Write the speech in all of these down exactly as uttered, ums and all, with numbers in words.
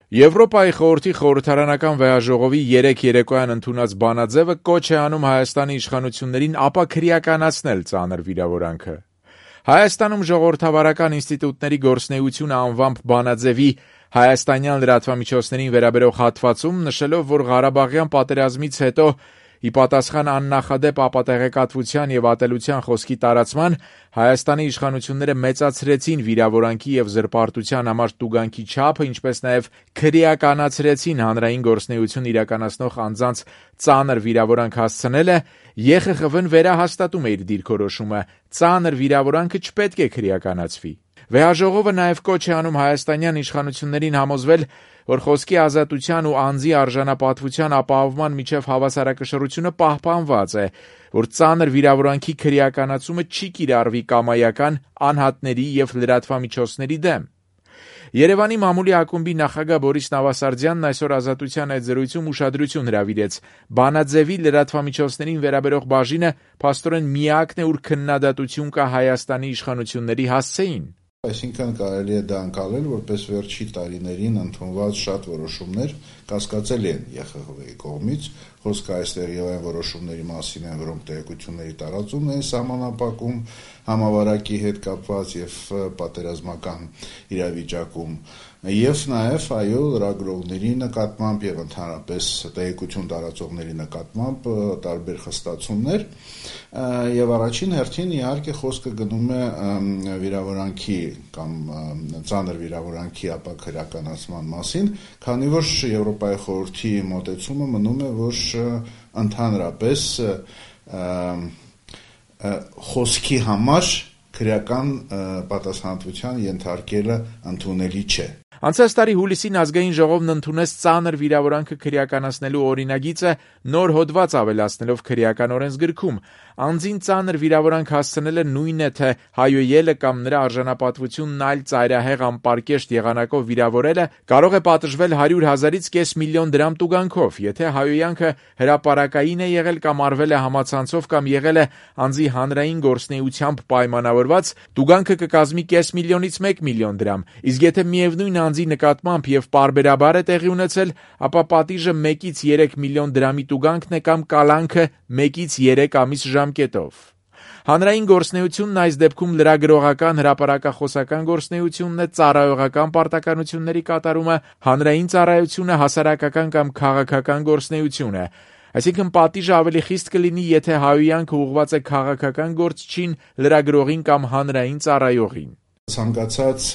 Եվրոպայի խորհրդի խորհրդարանական վեհաժողովի երեք երեկոյան ընդունած բանաձևը կոչ է անում Հայաստանի իշխանություններին ապաքրեականացնել ծանր վիրավորանքը։ Հայաստանում ժողովրդավարական ինստիտուտների գործունեությունը անվամբ բանաձևի հայաստանյան լրատվամիջոցներին վերաբերող հատվածում նշելով, որ Ղարաբաղյան պատերազմից հետո ի պատասխան աննախադեպ ապատեղեկատվության եւ ատելության խոսքի տարածման Հայաստանի իշխանությունները մեծացրեցին վիրավորանքի եւ զրպարտության համար տուգանքի չափը, ինչպես նաեւ քրեականացրեցին հանրային գործունեություն իրականացնող անձանց ծանր վիրավորանք հասցնելը, Ե Խ Խ V-ն վերահաստատում է իր դիրքորոշումը. ծանր վիրավորանքը չպետք է քրեականացվի։ Վեհաժողովը նաեւ կոչ է անում հայաստանյան իշխանություններին համոզվել, որ խոսքի ազատության ու անձի արժանապատվության ապահովման միջև հավասարակշռությունը պահպանված է, որ ծանր վիրավորանքի քրեականացումը չի կիրառվի կամայական, անհատների եւ լրատվամիջոցների դեմ։ Երևանի մամուլի ակումբի նախագահ Բորիս Նավասարդյանն այսօր Ազատության այդ զրույցում ուշադրություն հրավիրեց. բանաձևի լրատվամիջոցներին վերաբերող բաժինը փաստորեն միակն է, ուր քննադատություն կա Հայաստանի իշխանությունների հասցեին։ Այսինքն կարելի է դա անցալել, որպես վերջի տարիներին ընդունված շատ որոշումներ կասկածելի են Ե Խ Խ V-ի կողմից, խոսքը այստեղ եւ այն որոշումների մասին են, որոնք տեղեկությունների տարածումն են սահմանափակում համավարակի հետ կապված եւ պատերազմական իրավիճակում, եւ նաեւ այո լրագրողների նկատմամբ եւ ընդհանրապես տեղեկություն տարածողների նկատմամբ տարբեր խստացումներ եւ առաջին հերթին իհարկե խոսքը գնում է վիրավորանքի կամ ծանր վիրավորանքի ապաքրեականացման մասին, քանի որ Եվրոպայի խորհրդի մոտեցումը մնում է, որ ընդհանրապես խոսքի համար քրեական պատասխանատվության ենթարկելը ընդունելի չէ։ Անցած տարի հուլիսին ազգային ժողովն ընդունեց ծանր վիրավորանքը քրեականացնելու օրինագիծը նոր հոդված ավելացնելով քրեական օրենսգրքում։ Անձին ծանր վիրավորանք հասցնելը նույնն է, թե հայոյելը կամ նրա արժանապատվությունն այլ ծայրահեղ անպարկեշտ եղանակով վիրավորելը կարող է պատժվել հարյուր հազարից կես միլիոն դրամ տուգանքով, եթե հայոյանքը հրապարակային է եղել կամ արվել է համացանցով կամ եղել է անձի հանրային գործունեությամբ պայմանավորված, տուգանքը կկազմի կես միլիոնից մեկ միլիոն դրամ, իսկ եթե միևնույն անձի նկատմամբ եւ պարբերաբար է տեղի ունեցել, ապա պատիժը մեկից երեք միլիոն դրամի տուգանքն է կամ կալանքը մեկից երեք ամիս ժամկետով։ Հանրային գործունեությունն այս դեպքում լրագրողական, հրապարակախոսական գործունեությունն է, ծառայողական պարտականությունների կատարումը, հանրային ծառայությունը, հասարակական կամ քաղաքական գործունեություն է։ Այսինքն պատիժը ավելի խիստ կլինի, եթե հայոյանքը ուղղված է քաղաքական գործչին, լրագրողին կամ հանրային ծառայողին։ Ցանկացած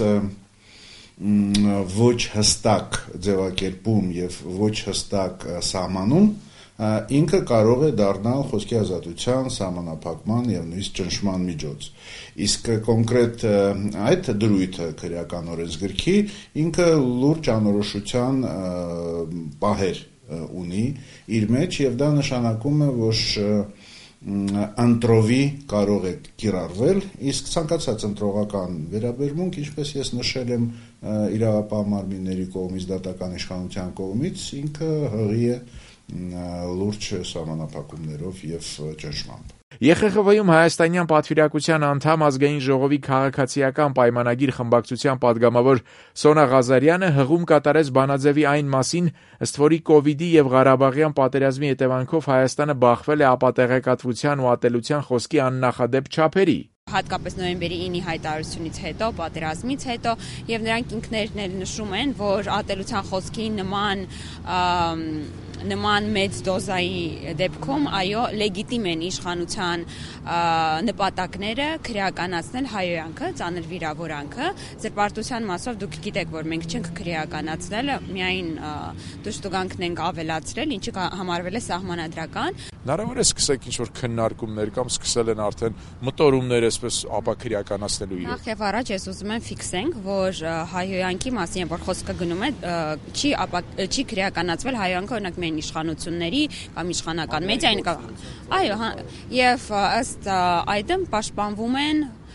ոչ հստակ ձևակերպում եւ ոչ հստակ սահմանում ինքը կարող է դառնալ խոսքի ազատության սահմանափակման եւ նույնիսկ ճնշման միջոց։ Իսկ կոնկրետ այդ դրույթը քրեական օրենսգրքի ինքը լուրջ անորոշության պահեր ունի իր մեջ եւ դա նշանակում է, որ ընտրովի կարող է կիրառվել, իսկ ցանկացած ընտրողական վերաբերմունք, ինչպես ես նշել եմ, իրավապահ մարմինների կողմից, դատական իշխանության կողմից, ինքը հղի է լուրջ սահմանափակումներով եւ ճնշմամբ։ Ե Խ Խ V-ում հայաստանյան պատվիրակության անդամ ազգային ժողովի քաղաքացիական պայմանագիր խմբակցության падգամավոր Սոնա Ղազարյանը հղում կատարեց բանաձևի այն մասին, ըստ որի կոവിഡ്ի եւ Ղարաբաղյան պատերազմի հետևանքով Հայաստանը բախվել է ապատեղեկատվության ու ատելության խոսքի աննախադեպ չափերի։ Հատկապես նոյեմբերի ինի հայտարարությունից հետո, պատերազմից հետո եւ նրանք ինքներն էլ նշում են, որ ատելության խոսքի նման նման մեծ դոզայի դեպքում այո լեգիտիմ են իշխանության նպատակները քրեականացնել հայոյանքը, ծանր վիրավորանքը, զրպարտության մասով դուք գիտեք, որ մենք չենք քրեականացնել, միայն դժտուգանքն ենք ավելացրել, ինչը համարվել է սահմանադրական։ Հնարավոր է սկսեք ինչ-որ քննարկումներ կամ սկսել են արդեն մտորումներ այսպես ապաքրեականացնելու իրոք։ Նախ եւ առաջ ես ուզում եմ ֆիքսենք, որ հայոյանքի մասին, որ խոսքը գնում է, չի չի քրեականացվել հայոյանքը օրինակ միայն իշխանությունների կամ իշխանական մեդիայի նկատմամբ։ Այո, եւ ըստ այդմ պաշտպանվում են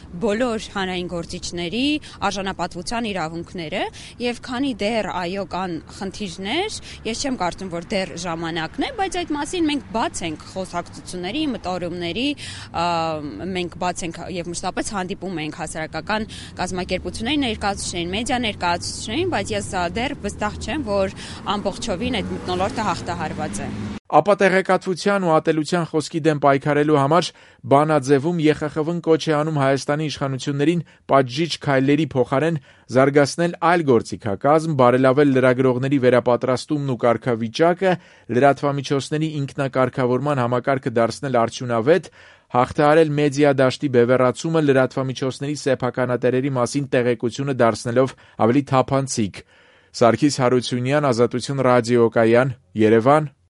բոլոր հանրային գործիչների արժանապատվության իրավունքները, եւ քանի դեռ այո կան խնդիրներ, ես չեմ կարծում, որ դեռ ժամանակն է, բայց այդ մասին մենք բաց ենք խոսակցությունների, մտորումների, մենք բաց ենք եւ մշտապես հանդիպում ենք հասարակական կազմակերպությունների ներկայացուցիչներին, մեդիա ներկայացուցիչներին, բայց ես դեռ վստահ չեմ, որ ամբողջովին այդ մթնոլորտը հաղթահարված է։ Ապա տեղեկատվության ու ատելության խոսքի դեմ պայքարելու համար բանաձևում Է Խ Խ Վն կոչ է անում Հայաստանի իշխանություններին պատժիչ քայլերի փոխարեն զարգացնել այլ գործիքակազմ, բարելավել լրագրողների վերապատրաստումն ու կարգավիճակը, լրատվամիջոցների ինքնակարգավորման համակարգը դարձնել արդյունավետ, հաղթահարել մեդիա դաշտի բևեռացումը, լրատվամիջոցների սեփականատերերի մասին տեղեկությունը դարձնելով ավելի թափանցիկ։ Սարգիս Հարությունյան, Ազատություն ռադիոկայան, Երևան։